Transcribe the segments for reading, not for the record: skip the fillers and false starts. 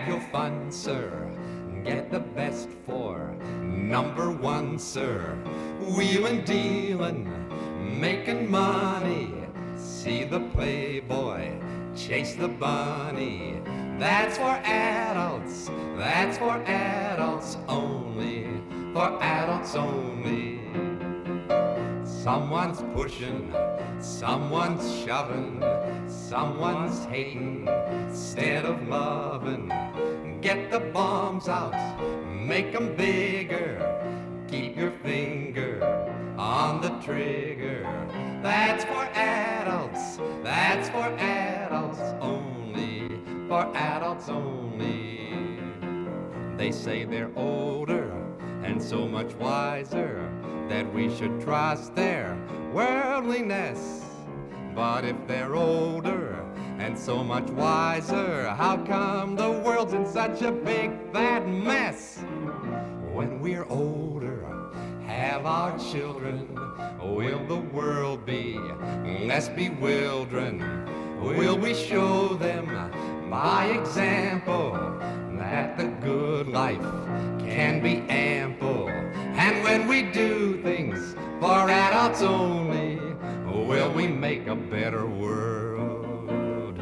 your fun, sir. Get the best for number one, sir. Wheelin', dealin', making money. See the playboy, chase the bunny. That's for adults, that's for adults only, for adults only. Someone's pushing, someone's shoving, someone's hating instead of loving. Get the bombs out, make them bigger, keep your finger on the trigger. That's for adults, that's for adults only, for adults only. They say they're older and so much wiser that we should trust their worldliness. But if they're older and so much wiser, how come the world's in such a big fat mess? When we're older, have our children, will the world be less bewildering? Will we show them by example that the good life can be ample? And when we do things for adults only, will we make a better world?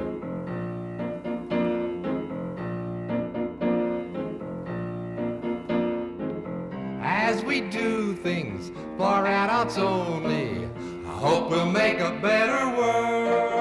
As we do things for adults only, I hope we'll make a better world.